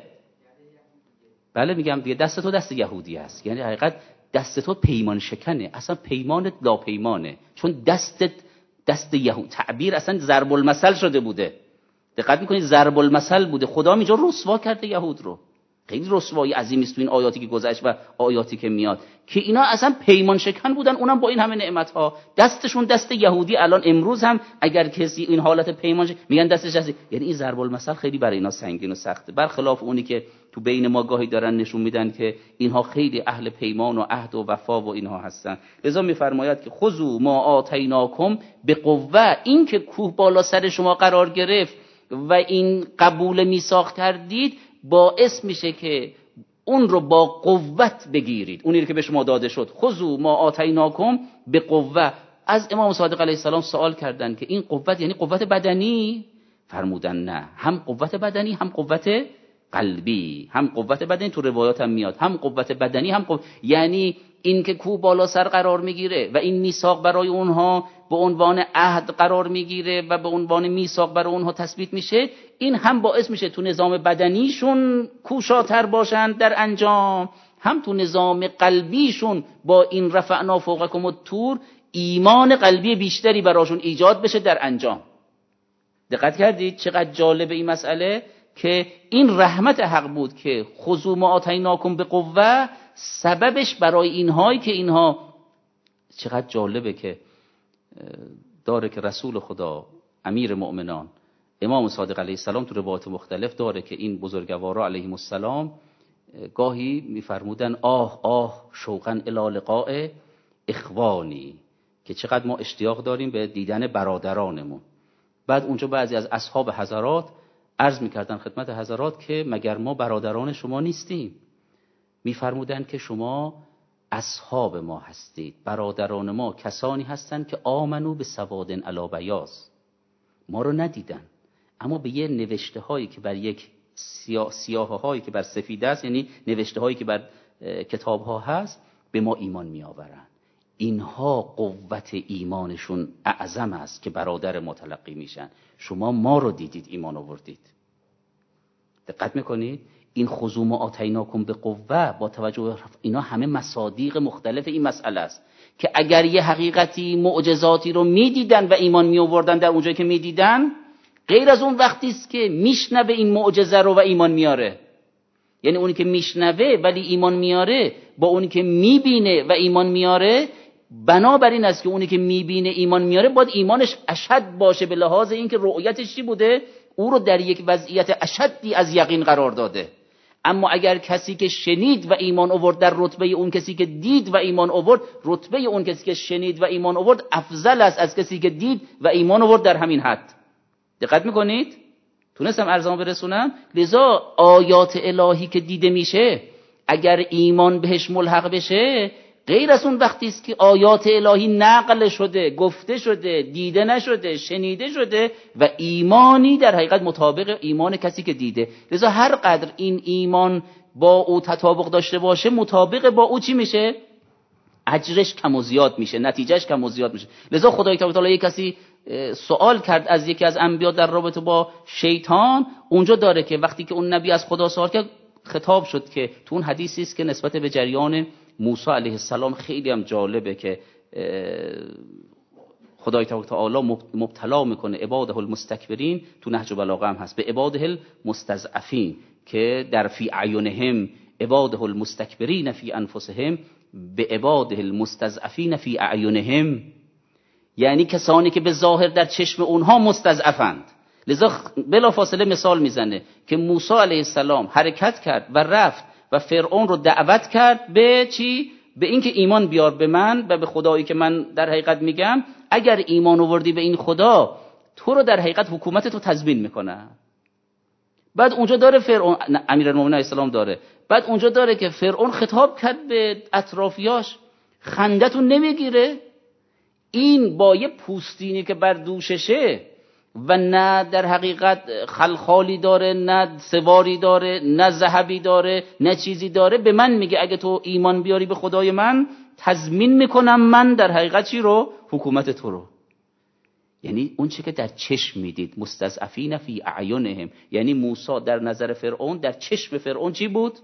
بله میگم دیگه، دست تو دست یهودی است. یعنی حقیقت دست تو پیمان شکنه، اصلا پیمانت لا پیمانه، چون دستت دست یهود. تعبیر اصلا ضرب المثل شده بوده. دقت میکنید؟ ضرب المثل بوده. خدا اینجا رسوا کرده یهود رو. خیلی رسوایی عظیمی است تو این آیاتی که گذشت و آیاتی که میاد، که اینا اصلا پیمان شکن بودن، اونم با این همه نعمت ها. دستشون دست یهودی. الان امروز هم اگر کسی این حالت پیمان شکن میگن دستش دست، یعنی این ضرب المثل خیلی برای اینا سنگین و سخته، برخلاف اونی که تو بین ما گاهی دارن نشون میدن که اینها خیلی اهل پیمان و عهد و وفا و اینها هستن. لذا میفرماید که خذوا ما آتیناکم بقوه. این که کوه بالا سر شما قرار گرفت و این قبول میثاق کردید، باعث میشه که اون رو با قوت بگیرید، اونی که به شما داده شد. خذوا ما آتیناکم بقوه. از امام صادق علیه السلام سوال کردن که این قوت یعنی قوت بدنی؟ فرمودن نه، هم قوت بدنی هم قوت قلبی. هم قوت بدنی تو روایات هم میاد، هم قوت بدنی هم قوت، یعنی این که کوه بالا سر قرار میگیره و این میثاق برای اونها به عنوان عهد قرار میگیره و به عنوان میثاق برای اونها تثبیت میشه، این هم باعث میشه تو نظام بدنیشون کوشاتر باشن در انجام، هم تو نظام قلبیشون با این رفعنا فوقکم الطور ایمان قلبی بیشتری براشون ایجاد بشه در انجام. دقت کردید چقدر جالب این مسئله که این رحمت حق بود که خذوا ما آتیناکم بقوه، سببش برای اینهایی که اینها، چقدر جالبه که داره که رسول خدا امیر مؤمنان امام صادق علیه السلام تو روایات مختلف داره که این بزرگوارا علیهم السلام گاهی میفرمودن آه آه شوقا الی لقاء اخوانی، که چقدر ما اشتیاق داریم به دیدن برادرانمون. بعد اونجا بعضی از اصحاب حضرات عرض میکردن خدمت حضرات که مگر ما برادران شما نیستیم؟ میفرمودند که شما اصحاب ما هستید، برادران ما کسانی هستند که آمنو به سوادن علی بیاض، ما رو ندیدن اما به یه نوشته هایی که بر یک سیاه سیاه هایی که بر سفید است، یعنی نوشته هایی که بر کتاب ها هست، به ما ایمان می آورن. اینها قوت ایمانشون اعظم است که برادر متلقی میشن. شما ما رو دیدید ایمان آوردید. دقت میکنید؟ این خذوا ما آتیناکم به قوه، با توجه اینا همه مصادیق مختلف این مسئله است که اگر یه حقیقتی معجزاتی رو میدیدن و ایمان می آوردن در اونجایی که میدیدن، غیر از اون وقتی است که میشنوه این معجزه رو و ایمان میاره. یعنی اونی که میشنوه ولی ایمان میاره با اونی که میبینه و ایمان میاره، بنابراین است که اونی که میبینه ایمان میاره باید ایمانش اشد باشه به لحاظ اینکه رؤیتش چی بوده، او رو در یک وضعیت اشدی از یقین قرار داده. اما اگر کسی که شنید و ایمان آورد در رتبه اون کسی که دید و ایمان آورد، رتبه اون کسی که شنید و ایمان آورد افضل است از کسی که دید و ایمان آورد در همین حد. دقت میکنید؟ تونستم ارزام برسونم؟ لذا آیات الهی که دیده میشه اگر ایمان بهش ملحق بشه، غیر از اون وقتی است که آیات الهی نقل شده، گفته شده، دیده نشده، شنیده شده و ایمانی در حقیقت مطابق ایمان کسی که دیده. لذا هر قدر این ایمان با او تطابق داشته باشه، مطابق با او چی میشه؟ اجرش کم و زیاد میشه، نتیجهش کم و زیاد میشه. لذا خدای تعالی یک کسی سوال کرد از یکی از انبیا در رابطه با شیطان، اونجا داره که وقتی که اون نبی از خدا سوال کرد، خطاب شد که تو اون حدیثی است که نسبت به جریان موسی علیه السلام خیلی هم جالبه که خدای تعالی مبتلا میکنه عباده المستکبرین، تو نهج بلاغه هم هست، به عباده المستضعفین که در فی اعینهم عباده المستکبرین فی انفسهم به عباده المستضعفین فی اعینهم، یعنی کسانی که به ظاهر در چشم اونها مستضعفند. لذا بلا فاصله مثال میزنه که موسی علیه السلام حرکت کرد و رفت و فرعون رو دعوت کرد به چی؟ به اینکه ایمان بیار به من و به خدایی که من در حقیقت میگم، اگر ایمان آوردی به این خدا، تو رو در حقیقت حکومت تو تضمین میکنه. بعد اونجا داره فرعون، امیرالمومنین علیه السلام داره، بعد اونجا داره که فرعون خطاب کرد به اطرافیاش، خندتون نمیگیره؟ این با یه پوستینی که بر دوششه و نه در حقیقت خلخالی داره، نه سواری داره، نه ذهبی داره، نه چیزی داره، به من میگه اگه تو ایمان بیاری به خدای من، تضمین میکنم من در حقیقت چی رو؟ حکومت تو رو. یعنی اون چه که در چشم میدید، مستضعفین فی اعینهم، یعنی موسی در نظر فرعون در چشم فرعون چی بود؟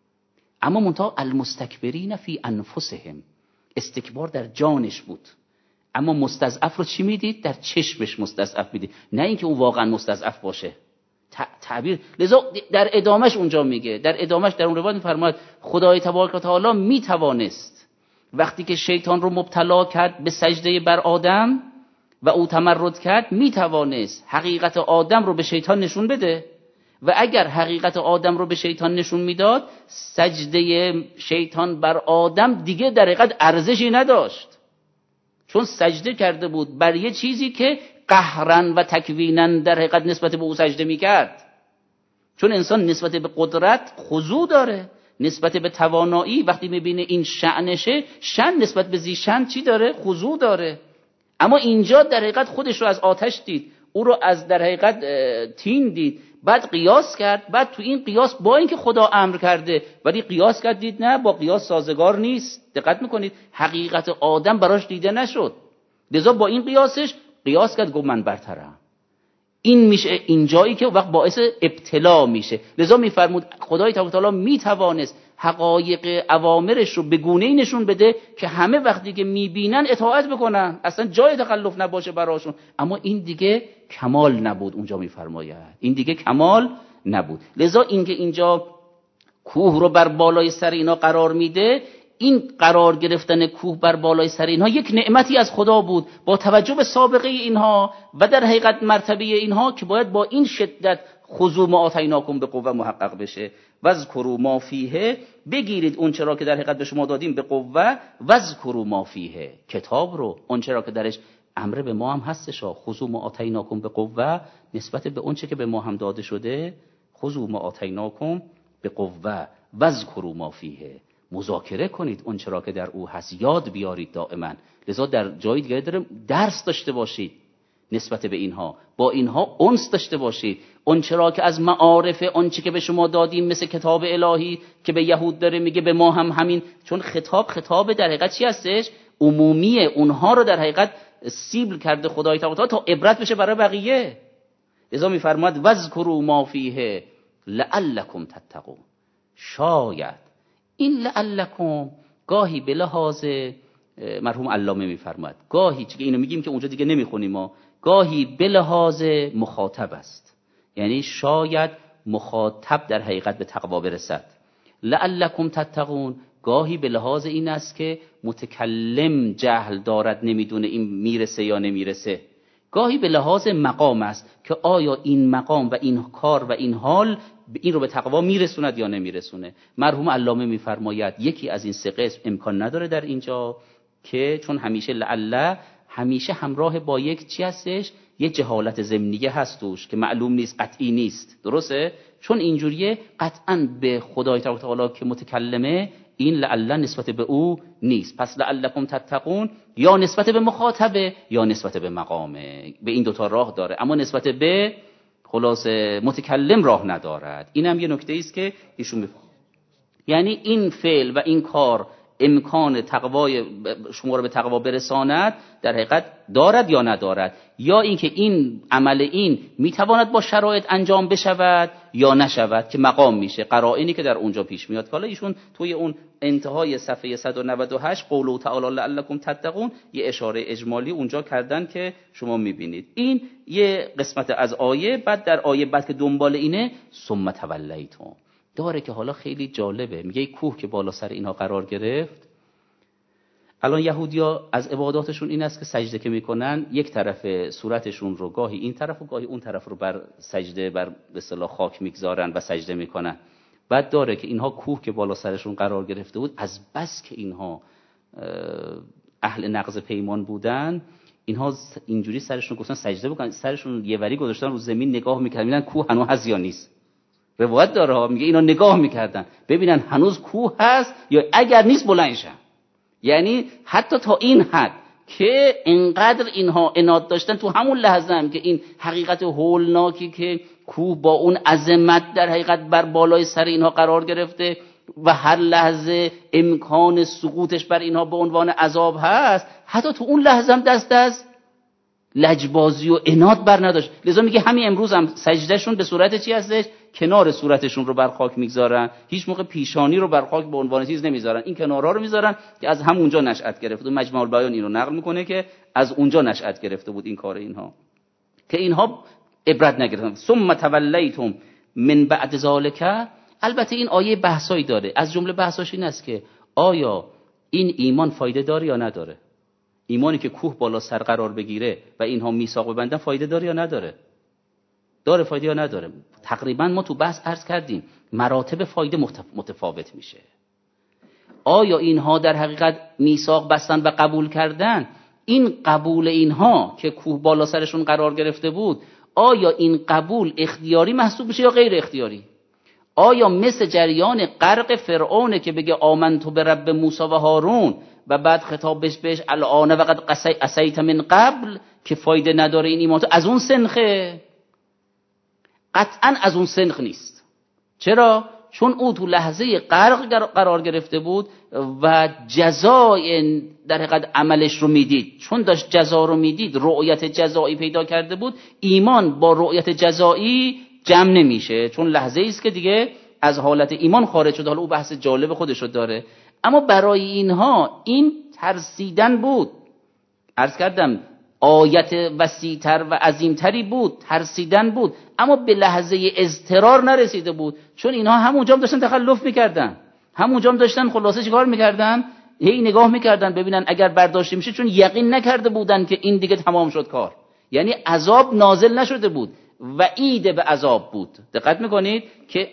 اما منتها المستکبرین فی انفسهم، استکبار در جانش بود. اما مستضعف رو چی میدید؟ در چشمش مستضعف میدید، نه اینکه اون واقعا مستضعف باشه. تعبیر لذا در ادامش اونجا میگه، در ادامش در اون روایت میفرماید خدای تبارک و تعالی میتوانست وقتی که شیطان رو مبتلا کرد به سجده بر آدم و او تمرد کرد، میتوانست حقیقت آدم رو به شیطان نشون بده و اگر حقیقت آدم رو به شیطان نشون میداد، سجده شیطان بر آدم دیگه در حقیقت ارزشی نداشت، چون سجده کرده بود بر یه چیزی که قهرن و تکوینن در حقیقت نسبت به او سجده میکرد. چون انسان نسبت به قدرت خضوع داره، نسبت به توانایی وقتی میبینه این شأنشه، شأن نسبت به زی شأن چی داره؟ خضوع داره. اما اینجا در حقیقت خودش رو از آتش دید، او رو از در حقیقت تین دید، بعد قیاس کرد. بعد تو این قیاس با اینکه خدا امر کرده ولی قیاس کرد، دید نه، با قیاس سازگار نیست. دقت میکنید؟ حقیقت آدم براش دیده نشد، لذا با این قیاسش قیاس کرد، گفت من برترم. این میشه اینجایی که وقت باعث ابتلا میشه. لذا میفرمود خدای تعالی میتوانست حقایق اوامرش رو به گونه‌ای نشون بده که همه وقتی که میبینن اطاعت بکنن، اصلا جای تخلف نباشه براشون. اما این دیگه کمال نبود. اونجا میفرماید این دیگه کمال نبود. لذا اینکه اینجا کوه رو بر بالای سر اینا قرار میده، این قرار گرفتن کوه بر بالای سر اینها یک نعمتی از خدا بود با توجه به سابقه اینها و در حقیقت مرتبه اینها که باید با این شدت خذوا ما آتیناکم به قوه محقق بشه. واذکروا ما فیه، بگیرید اون چرا که در حقیقت به شما دادیم به قوه. واذکروا ما فیه، کتاب رو، اون چرا که درش امر به ما هم هستش. خذوا ما آتیناکم به قوه، نسبت به اون چه که به ما هم داده شده. خذوا ما آتیناکم به قوه واذکروا ما فیه، مذاکره کنید اون چرا که در او هست، یاد بیارید دائما. لذا در جای دیگه داره درس داشته باشید نسبت به اینها، با اینها انس داشته باشید. اون چرا که از معارف اون چه که به شما دادیم مثل کتاب الهی که به یهود داره میگه به ما هم همین، چون خطاب خطاب در حقیقت چی هستش؟ عمومیه. اونها رو در حقیقت سیبل کرده خدای تعالی تا عبرت بشه برای بقیه. لذا میفرماد واذکروا ما فیه لعلکم تتقون. شاید این لعلکم گاهی به لحاظ مرحوم علامه میفرماد، گاهی که اینو میگیم که اونجا دیگه نمیخونیم ما، گاهی به لحاظ مخاطب است، یعنی شاید مخاطب در حقیقت به تقوا برسد. لعلکم تتقون گاهی به لحاظ این است که متکلم جهل دارد نمیدونه این میرسه یا نمیرسه. گاهی به لحاظ مقام است که آیا این مقام و این کار و این حال این رو به تقوا میرسوند یا نمیرسونه. مرحوم علامه میفرماید یکی از این سه قسم امکان نداره در اینجا، که چون همیشه لعل همیشه همراه با یک چی هستش؟ یه جهالت ضمنیه هست توش که معلوم نیست، قطعی نیست. درسته؟ چون اینجوریه قطعا به خدای تعالی که متکلمه این لعل نسبت به او نیست. پس لعلکم تتقون یا نسبت به مخاطبه یا نسبت به مقامه، به این دوتا راه داره، اما نسبت به خلاص متکلم راه ندارد. اینم یه نکته است که ایشون بفهم. یعنی این فعل و این کار امکان تقوای شما رو به تقوا برساند در حقیقت دارد یا ندارد، یا اینکه این عمل این میتواند با شرایط انجام بشود یا نشود که مقام میشه قرائنی که در اونجا پیش میاد. حالا ایشون توی اون انتهای صفحه صد و نود و هشت قوله تعالی لعلکم تتقون یه اشاره اجمالی اونجا کردن که شما میبینید. این یه قسمت از آیه. بعد در آیه بعد که دنبال اینه ثم تولیتم داره که حالا خیلی جالبه، میگه کوه که بالا سر اینها قرار گرفت. الان یهودیا از عباداتشون این است که سجده که میکنن یک طرف صورتشون رو گاهی این طرف و گاهی اون طرف رو بر سجده بر به اصطلاح خاک میگذارن و سجده میکنن. بعد داره که اینها کوه که بالا سرشون قرار گرفته بود، از بس که اینها اهل نقض پیمان بودن، اینها اینجوری سرشون گفتن سجده بکنن، سرشون یه وری گذاشتن رو زمین نگاه میکردن ببینن کوه هنوز هست یا نیست. روایت داره ها، میگه اینا نگاه میکردن ببینن هنوز کوه هست یا اگر نیست بلند شن. یعنی حتی تا این حد که انقدر اینها عناد داشتن تو همون لحظه هم که این حقیقت هولناکی که کوه با اون عظمت در حقیقت بر بالای سر اینها قرار گرفته و هر لحظه امکان سقوطش بر اینها به عنوان عذاب هست، حتی تو اون لحظه هم دست از لجبازی و عناد بر نداشت. لذا میگه همین امروز هم سجدهشون به صورت چی هستش؟ کنار صورتشون رو بر خاک میگذارن، هیچ موقع پیشانی رو بر خاک به عنوان چیز نمیذارن، این کنارها رو میذارن که از همونجا نشأت گرفته. و مجمع البیان این رو نقل میکنه که از اونجا نشأت گرفته بود این کار اینها، که اینها عبرت نگرفتن. ثم تولیتم من بعد ذالک. البته این آیه بحثایی داره، از جمله بحثاش این است که آیا این ایمان فایده داره یا نداره؟ ایمانی که کوه بالا سر قرار بگیره و اینها میثاق ببندن فایده داره یا نداره؟ داره فایده یا نداره؟ تقریبا ما تو بحث عرض کردیم مراتب فایده متفاوت میشه. آیا اینها در حقیقت میثاق بستن و قبول کردن، این قبول اینها که کوه بالا سرشون قرار گرفته بود، آیا این قبول اختیاری محسوب میشه یا غیر اختیاری؟ آیا مثل جریان غرق فرعون که بگه آمنت برب موسی و هارون و بعد خطاب بهش بهش الان وقد عصیت من قبل که فایده نداره این ایمان، از اون سنخه؟ قطعا از اون سنخ نیست. چرا؟ چون او تو لحظه غرق قرار گرفته بود و جزای در حقیقت عملش رو میدید. چون داشت جزا رو میدید، رؤیت جزایی پیدا کرده بود. ایمان با رؤیت جزایی جمع نمیشه، چون لحظه است که دیگه از حالت ایمان خارج شد. حالا او بحث جالب خودش رو داره، اما برای اینها این ترسیدن بود. عرض کردم آیت وسیع‌تر و عظیمتری بود، ترسیدن بود، اما به لحظه اضطرار نرسیده بود، چون اینها همونجا هم داشتن تخلف میکردن، همونجا هم داشتن خلاصه چیکار میکردن؟ هی نگاه میکردن ببینن اگر برداشته میشه، چون یقین نکرده بودن که این دیگه تمام شد کار. یعنی عذاب نازل نشده بود، وعید به عذاب بود. دقت میکنید که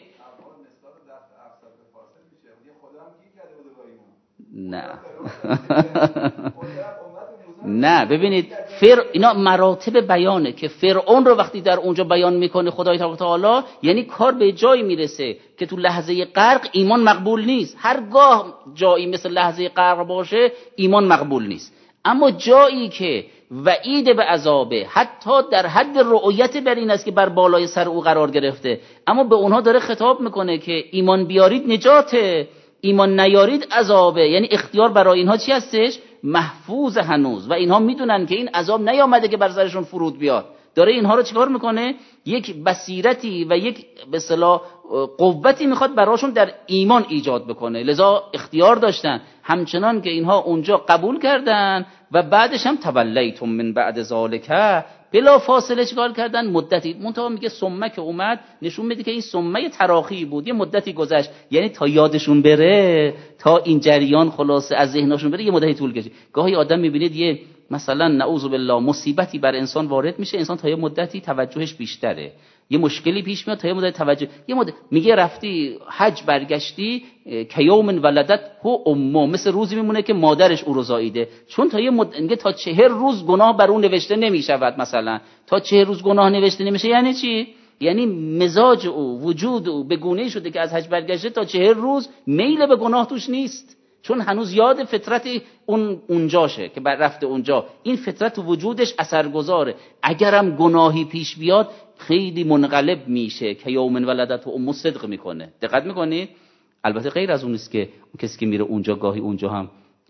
نه نه ببینید فر اینا مراتب بیانه که فرعون رو وقتی در اونجا بیان میکنه خدای تعالی، یعنی کار به جایی میرسه که تو لحظه غرق ایمان مقبول نیست. هرگاه جایی مثل لحظه غرق باشه ایمان مقبول نیست، اما جایی که وعید به عذابه حتی در حد رؤیت بر این است که بر بالای سر او قرار گرفته، اما به اونها داره خطاب میکنه که ایمان بیارید نجاته، ایمان نیارید عذابه، یعنی اختیار برای اینها چی هستش؟ محفوظ هنوز، و اینها میدونن که این عذاب نیامده که بر سرشون فرود بیاد. داره اینها رو چیکار میکنه؟ یک بصیرتی و یک به اصطلاح قوتی میخواد براشون در ایمان ایجاد بکنه، لذا اختیار داشتن. همچنان که اینها اونجا قبول کردن و بعدش هم تولیتم من بعد ذالک، بلا فاصله چیکار کردن؟ مدتی. منتها میگه ثم که اومد نشون میده که این ثمه تراخی بود، یه مدتی گذشت، یعنی تا یادشون بره، تا این جریان خلاصه از ذهنشون بره، یه مدتی طول کشید. گاهی آدم میبینید یه مثلا نعوذ بالله مصیبتی بر انسان وارد میشه، انسان تا یه مدتی توجهش بیشتره، یه مشکلی پیش میاد تا یه مدت توجه، یه مدت میگه رفتی حج برگشتی که یوم ولدت هو امه، مثل روزی میمونه که مادرش او رو زاییده، چون تا یه مدت میگه تا چهر روز گناه بر اون نوشته نمیشود. مثلا تا چهر روز گناه نوشته نمیشه یعنی چی؟ یعنی مزاج او، وجود او به گونه‌ای شده که از حج برگشته تا چهر روز میل به گناه توش نیست، چون هنوز یاد فطرت اون اونجاشه که بر رفته اونجا، این فطرت و وجودش اثرگذاره. اگرم گناهی پیش بیاد خیلی منقلب میشه که یوم ولدت و ام صدق میکنه. دقت میکنید؟ البته غیر از اون است که اون کسی که میره اونجا گاهی اونجا هم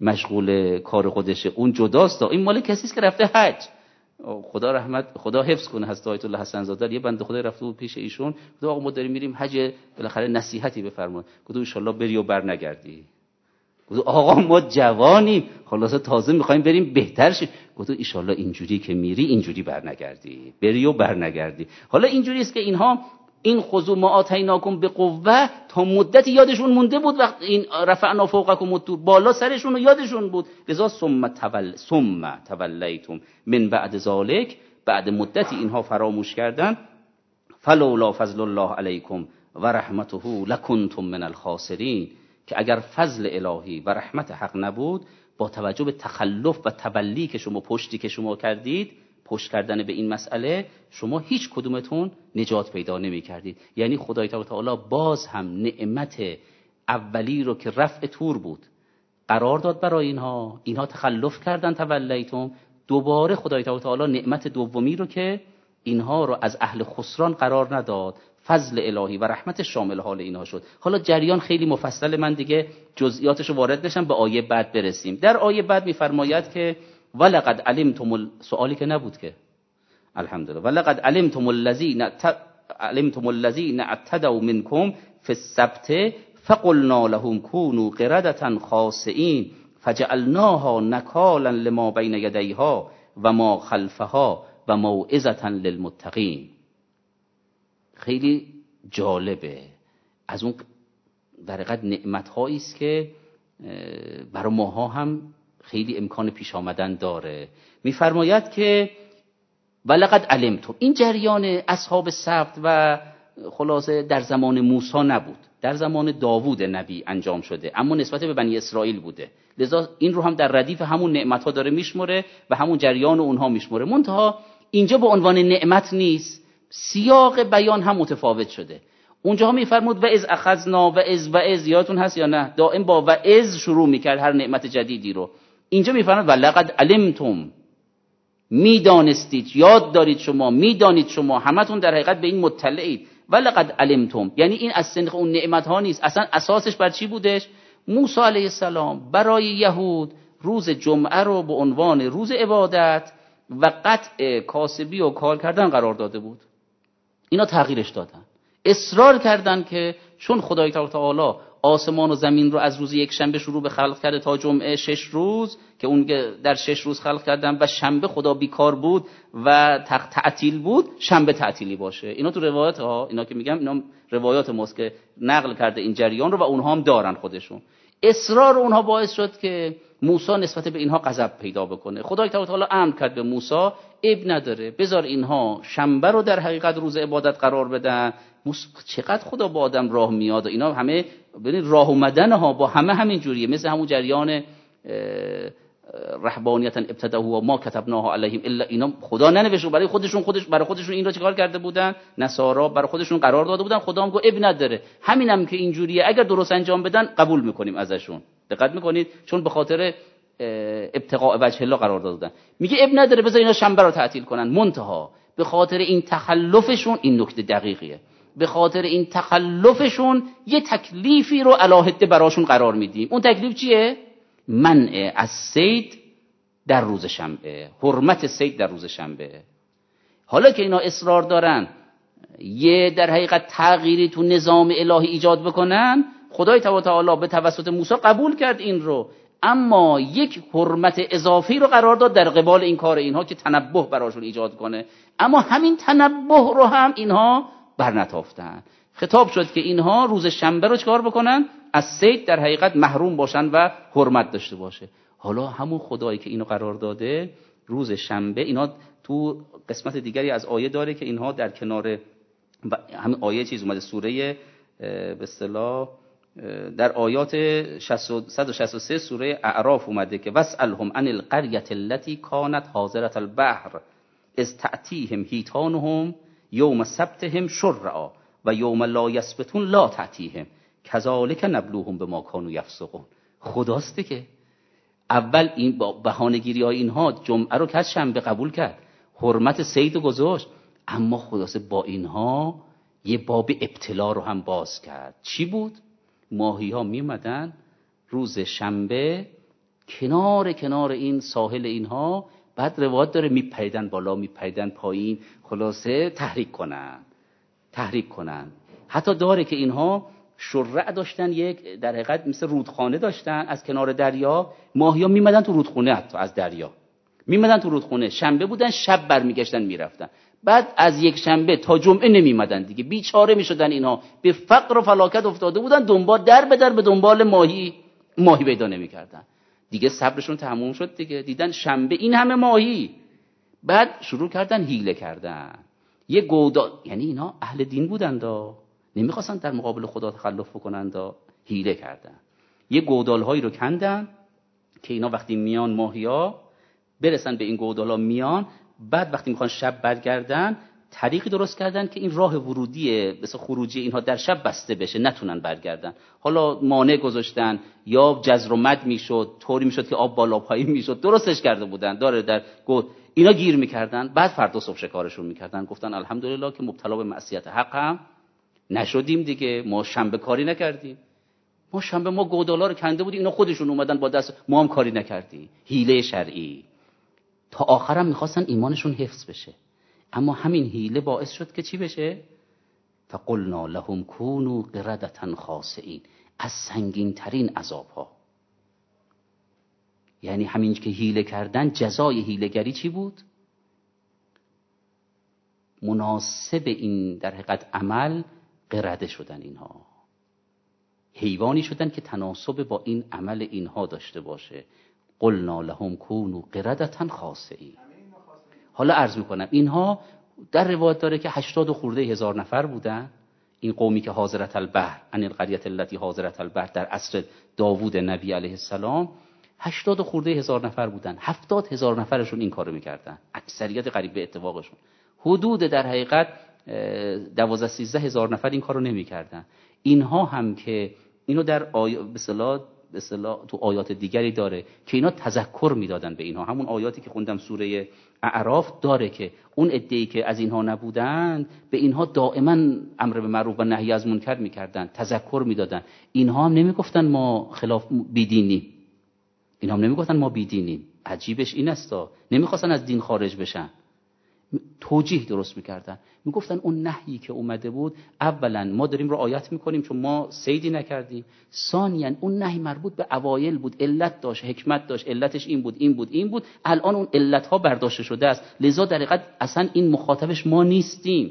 مشغول کار خودشه، اون جداست. این مال کسی است که رفته حج. خدا رحمت خدا حفظ کنه حضرت آیت الله حسن زاده، یه بنده خدا رفته بود پیش ایشون، گفت آقا ما داریم میریم حج، بالاخره نصیحتی بفرمایید. گفت ان شاء الله بری و برنگردی. گفت آقا ما جوانیم، خلاصه تازه میخوایم بریم بهتر شیم. گفت ان شاء الله اینجوری که میری اینجوری برنگردی، بری و برنگردی. حالا اینجوری است که اینها این خذوا ما آتیناکم بقوه تا مدتی یادشون مونده بود، وقت این رفعنا فوقکم الطور بالا سرشون و یادشون بود، لذا ثم تول ثم تولیتم من بعد ذالک، بعد مدتی اینها فراموش کردن. فلولا فضل الله علیکم و رحمته لکنتم من الخاسرین، که اگر فضل الهی و رحمت حق نبود، با توجه به تخلف و تبلی که شما پشتی که شما کردید، پشت کردن به این مسئله، شما هیچ کدومتون نجات پیدا نمی کردید. یعنی خدای تعالی باز هم نعمت اولی رو که رفع تور بود قرار داد برای اینها، اینها تخلف کردن تولیتم، دوباره خدای تعالی نعمت دومی رو که اینها رو از اهل خسران قرار نداد، فضل الهی و رحمت شامل حال اینها شد. حالا جریان خیلی مفصل، من دیگه جزئیاتش رو وارد نشم، به آیه بعد برسیم. در آیه بعد میفرماید که ولقد علمتم ال... سوالی که نبود که الحمدلله، ولقد علمتم الذين علمتم الذين اعتدوا منكم في السبت فقلنا لهم كونوا قردة خاسئين فجعلناها نكالا لما بين يديها وما خلفها وموعظة للمتقين. خیلی جالبه، از اون در حقیقت نعمت‌هایی است که برای ماها هم خیلی امکان پیش آمدن داره. میفرماید که ولقد علمتم، این جریان اصحاب سبت و خلاصه در زمان موسی نبود، در زمان داوود نبی انجام شده، اما نسبت به بنی اسرائیل بوده، لذا این رو هم در ردیف همون نعمت‌ها داره میشمره و همون جریان اونها میشمره. منتها اینجا به عنوان نعمت نیست، سیاق بیان هم متفاوت شده. اونجا میفرمود و از اخذنا و از و از، یادتون هست یا نه؟ دائم با و از شروع میکرد هر نعمت جدیدی رو. اینجا میفرمود ولقد علمتم، میدانستید، یاد دارید شما، میدانید شما، همتون در حقیقت به این مطلعید. ولقد علمتم یعنی این از سنخ اون نعمت ها نیست، اصلا اساسش بر چی بودش؟ موسی علیه السلام برای یهود روز جمعه رو به عنوان روز عبادت و قطع کاسبی و کار کردن قرار داده بود. اینا تغییرش دادن، اصرار کردن که چون خدای تعالی آسمان و زمین رو از روز یک شنبه شروع به خلق کرده تا جمعه شش روز، که اون در شش روز خلق کردن و شنبه خدا بیکار بود و تعطیل بود، شنبه تعطیلی باشه. اینا تو روایات ها، اینا که میگم اینا روایات ماست که نقل کرده این جریان رو و اونها هم دارن خودشون. اصرار اونها باعث شد که موسی نسبت به اینها غضب پیدا بکنه. خدای تعالی امر کرد به موسی اب نداره، بذار اینها شنبه رو در حقیقت روز عبادت قرار بدن. چقدر خدا با آدم راه میاد، اینا همه ببینید راه اومدن ها با همه همین جوریه، مثل همون جریان رهبانیت ابتدعوها و ما کتبناها علیهم الا، اینا خدا ننوشت برای خودشون، خودش برای خودشون این رو چیکار کرده بودن؟ نصارا برای خودشون قرار داده بودن. خدا هم گفت اب نداره، همینم هم که اینجوریه اگر درست انجام بدن قبول میکنیم ازشون. دقت میکنید؟ چون به خاطر ابتغاء وجه الله قرار داده بودن. میگه اب نداره بذار اینا شنبه رو تعطیل کنن، منتها به خاطر این تخلفشون، این نکته دقیقیه، به خاطر این تخلفشون یه تکلیفی رو علاهده براشون قرار میدیم. اون تکلیف چیه؟ منع از صید در روز شنبه، حرمت صید در روز شنبه. حالا که اینا اصرار دارن یه در حقیقت تغییری تو نظام الهی ایجاد بکنن، خدای تعالی به توسط موسی قبول کرد این رو، اما یک حرمت اضافی رو قرار داد در قبال این کار اینها که تنبه براشون ایجاد کنه. اما همین تنبه رو هم اینها برنتافتن. خطاب شد که اینها روز شنبه رو چکار بکنن؟ از صید در حقیقت محروم باشن و حرمت داشته باشه. حالا همون خدایی که اینو قرار داده روز شنبه، اینا تو قسمت دیگری از آیه داره که اینها در کنار همین آیه چیز اومده، سوره به اصطلاح در آیات صد و شصت و سه سوره اعراف اومده که واسألهم عن القرية التي كانت حاضرة البحر اذ تأتيهم حيتانهم یوم سبتهم شرعا و یوم لا یسبتون لا تأتیهم کذالک نبلوهم بما كانوا یفسقون. خداسته که اول این بهانه‌گیری های اینها جمعه رو که از شنبه قبول کرد، حرمت صید رو گذاشت، اما خلاصه با اینها یه باب ابتلا رو هم باز کرد. چی بود؟ ماهی ها می اومدن روز شنبه کنار کنار این ساحل اینها، بعد روایت داره میپریدن بالا میپریدن پایین، خلاصه تحریک کنن تحریک کنن. حتی داره که اینها شرع داشتن، یک در حقیقت مثل رودخانه داشتن از کنار دریا، ماهی ها میمدن تو رودخونه، حتی از دریا میمدن تو رودخونه، شنبه بودن شب برمیگشتن میرفتن، بعد از یک شنبه تا جمعه نمیمدن دیگه، بیچاره میشدن اینها، به فقر و فلاکت افتاده بودن، دنبال در به در به دنبال ماهی ماهی پیدا نمیکردن دیگه. صبرشون تموم شد دیگه، دیدن شنبه این همه ماهی، بعد شروع کردن حیله کردن. یه گودا، یعنی اینا اهل دین بودن دا، نمیخواستن در مقابل خدا تخلف بکنن دا، حیله کردن. یه گودال هایی رو کندن که اینا وقتی میان ماهیا برسن به این گودالا میان، بعد وقتی میخوان شب برگردن طریقی درست کردن که این راه ورودی مثل خروجی اینها در شب بسته بشه، نتونن برگردن. حالا مانع گذاشتن، یا جزر و مد میشد، طوری میشد که آب بالا پایین میشد، درستش کرده بودن داره در گود، اینا گیر میکردن. بعد فردا صبح شکارشون میکردن، گفتن الحمدلله که مبتلا به معصیت حق هم نشدیم دیگه، ما شنبه کاری نکردیم، ما شنبه ما گودالا رو کنده بودیم، اینا خودشون اومدن با دست، ما هم کاری نکردیم. حیله شرعی. تا آخرم میخواستن ایمانشون حفظ بشه، اما همین حیله باعث شد که چی بشه؟ فقلنا لهم كونوا قردة خاسئین، از سنگین ترین عذاب ها. یعنی همین که حیله کردن، جزای حیله‌گری چی بود؟ مناسب این در حقیقت عمل قرده شدن، اینها حیوانی شدن که تناسب با این عمل اینها داشته باشه. قلنا لهم كونوا قردة خاسئین. حالا عرض میکنم اینها در روایت داره که هشتاد خورده هزار نفر بودن، این قومی که حاضرت البحر عن القرية التي حاضرت البحر در عصر داوود نبی علیه السلام، هشتاد خورده هزار نفر بودن، هفتاد هزار نفرشون این کارو میکردن، اکثریت قریب به اتفاقشون. حدود در حقیقت دوازده سیزده هزار نفر این کارو نمیکردن. اینها هم که اینو در آیه به اصطلاح به اصطلاح تو آیات دیگری داره که اینا تذکر میدادن به اینها، همون آیاتی که خوندم سوره اعراف داره که اون عده‌ای که از اینها نبودند به اینها دائما امر به معروف و نهی از منکر میکردن، تذکر میدادن. اینها هم نمیگفتن ما خلاف بیدینیم، اینها هم نمیگفتن ما بیدینیم. عجیبش این استا، نمیخواستن از دین خارج بشن، توجیه درست میکردن، میگفتن اون نهیی که اومده بود، اولا ما داریم رعایت میکنیم چون ما صیدی نکردیم، ثانیا اون نهی مربوط به اوایل بود، علت داشت، حکمت داشت، علتش این بود این بود این بود، الان اون علت ها برداشته شده است، لذا در حقیقت اصلا این مخاطبش ما نیستیم.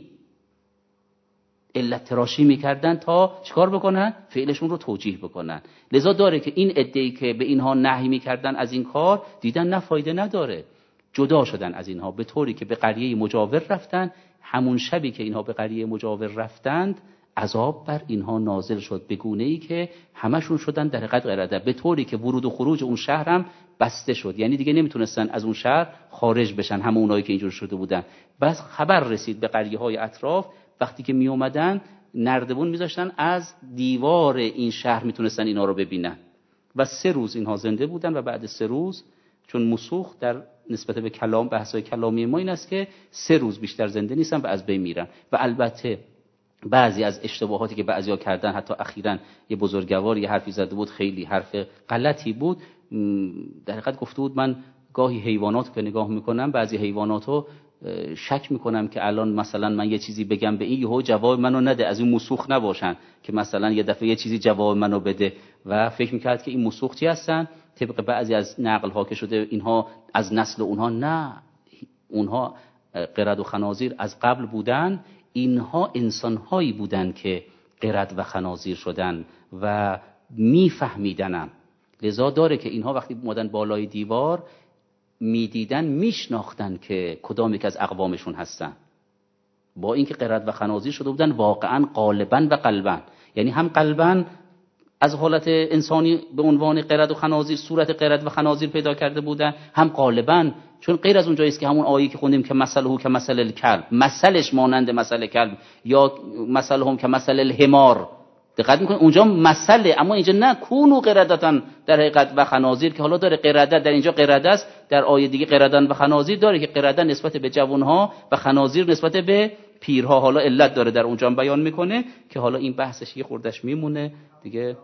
علت تراشی میکردن تا چیکار بکنن؟ فعلشون رو توجیه بکنن. لذا داره که این عده‌ای که به اینها نهی میکردن از این کار، دیدن نه فایده نداره، جدا شدن از اینها، به طوری که به قریه مجاور رفتن. همون شبی که اینها به قریه مجاور رفتند عذاب بر اینها نازل شد به گونه‌ای که همشون شدن در حقیقت قرده، به طوری که ورود و خروج اون شهر هم بسته شد، یعنی دیگه نمیتونستن از اون شهر خارج بشن همه اونایی که اینجور شده بودن. بس خبر رسید به قریه های اطراف، وقتی که می اومدن نردبون میذاشتن از دیوار این شهر میتونستن اینا رو ببینن و سه روز اینها زنده بودن و بعد سه روز، چون مسوخ در نسبت به کلام بحث‌های کلامی ما این است که سه روز بیشتر زنده نیستن و از بین میرن. و البته بعضی از اشتباهاتی که بعضیا کردن، حتی اخیراً یه بزرگوار یه حرفی زده بود خیلی حرف غلطی بود، در حقیقت گفته بود من گاهی حیوانات که نگاه میکنم بعضی حیواناتو شک میکنم که الان مثلا من یه چیزی بگم به این یهو جواب منو نده، از این مسوخ نباشن که مثلا یه دفعه یه چیزی جواب منو بده. و فکر میکرد که این مسوخ چی هستن، طبق بعضی از نقل ها که شده اینها از نسل اونها. نه، اونها قرد و خنازیر از قبل بودن، اینها انسانهایی بودن که قرد و خنازیر شدن و میفهمیدنم. لذا داره که اینها وقتی اومدن بالای دیوار میدیدن میشناختن که کدام یک از اقوامشون هستن، با اینکه قرد و خنازیر شده بودن واقعا قالبا و قلبا، یعنی هم قلبا از حالت انسانی به عنوان قرد و خنازیر صورت قرد و خنازیر پیدا کرده بودن، هم قالبا، چون غیر از اونجایی است که همون آیه‌ای که خوندیم که مثله که مثل الکلب، مثلش مانند مثل کلب، یا مثلهم که مثل الحمار، دقت میکنید اونجا مثله، اما اینجا نه، کونو قردتن در حقیقت و خنازیر، که حالا داره قردت در اینجا قرده است، در آیه دیگه قردن و خنازیر داره که قرده نسبت به جوانها و خنازیر نسبت به پیرها. حالا علت داره در اونجا بیان میکنه که حالا این بحثش یه خوردش میمونه دیگه.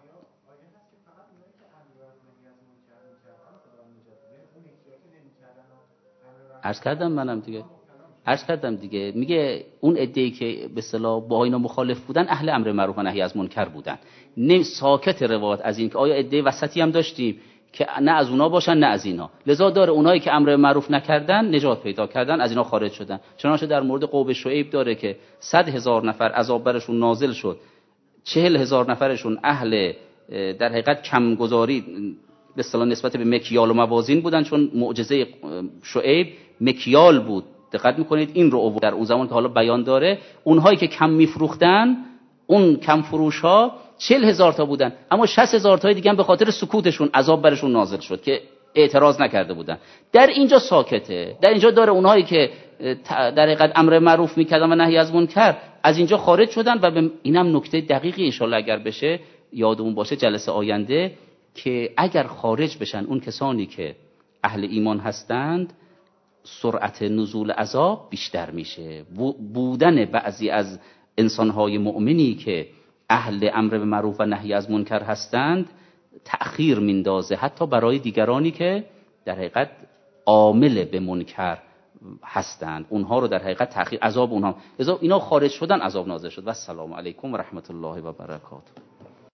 عرض کردم منم دیگه عرض کردم دیگه میگه اون عده‌ای که به اصطلاح با اینا مخالف بودن اهل امر معروف و نهی از منکر بودن. نه ساکت روایت از این که آیا عده وسطی هم داشتیم که نه از اونا باشن نه از اینا، لذا داره اونایی که امر معروف نکردن نجات پیدا کردن، از اینا خارج شدن. چنانچه در مورد قوم شعیب داره که صد هزار نفر عذاب برشون نازل شد، چهل هزار نفرشون اهل در حقیقت کم گذاری به اصطلاح نسبت به مکیال و موازین بودن، چون معجزه شعیب مکیال بود. دقت میکنید این رو در اون زمان که حالا بیان داره، اونهایی که کم میفروختن، اون کم فروش ها چهل هزار تا بودن، اما شصت هزار تای دیگه هم به خاطر سکوتشون عذاب برشون نازل شد که اعتراض نکرده بودن. در اینجا ساکته، در اینجا داره اونهایی که در حقیقت امر معروف میکردن و نهی از منکر از اینجا خارج شدن. و به اینم نکته دقیقی ان شاءالله اگر بشه یادمون باشه جلسه آینده، که اگر خارج بشن اون کسانی که اهل ایمان هستند، سرعت نزول عذاب بیشتر میشه. بودن بعضی از انسانهای مؤمنی که اهل امر به معروف و نهی از منکر هستند تأخیر میندازه حتی برای دیگرانی که در حقیقت عامل به منکر هستند، اونها رو در حقیقت تأخیر عذاب اونها، لذا اینا خارج شدن عذاب نازل شد. و السلام علیکم و رحمت الله و برکاته.